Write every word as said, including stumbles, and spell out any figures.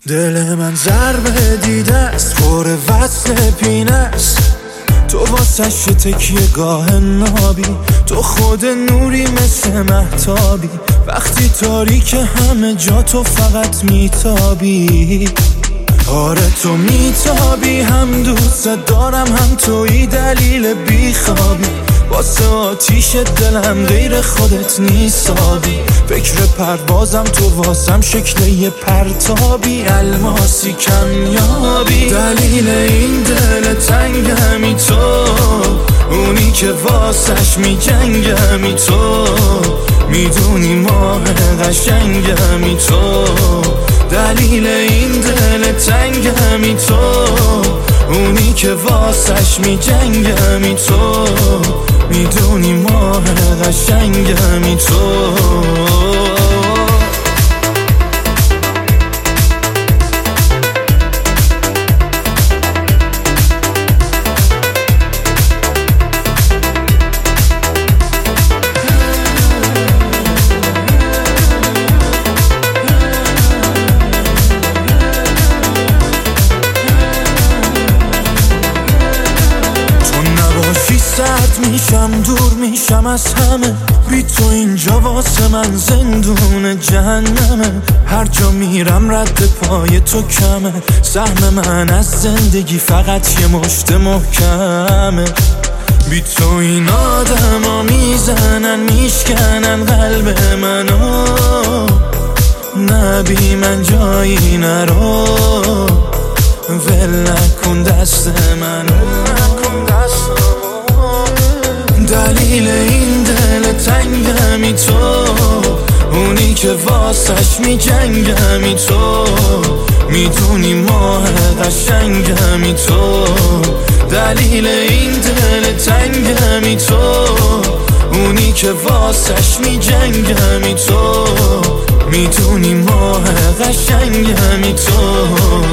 دل من ضربه دیده است، خور وصل پینه است. تو واسش تکیه گاه نابی، تو خود نوری مثل مهتابی. وقتی تاریک همه جا تو فقط میتابی. آره تو میتابی، هم دوست دارم هم توی دلیل بیخوابی. واسه آتیش دلم غیر خودت نیستابی. فکر پروازم تو واسم شکل یه پرتابی، الماسی کمیابی. دلیل این دل تنگمی تو، اونی که واسش میجنگمی تو. میدونی ماه قشنگمی تو، دلیل این دل تنگمی تو. اونی که واسش میجنگمی تو، میدونی ماه قشنگمی تو. سرد میشم، دور میشم از همه. بی تو اینجا واسه من زندون جهنمه. هر جا میرم رد پای تو کمه. سهم من از زندگی فقط یه مشت محکمه. بی تو این آدم ها میزنن میشکنن قلب منو. نه بی من جایی نرو، ول نکن دست منو. دلیل این دل تنگمی تو، اونی که واسش میجنگمی تو. میدونی ماه قشنگمی تو، دلیل این دل تنگمی تو. اونی که واسش میجنگمی تو، میدونی ماه قشنگمی تو.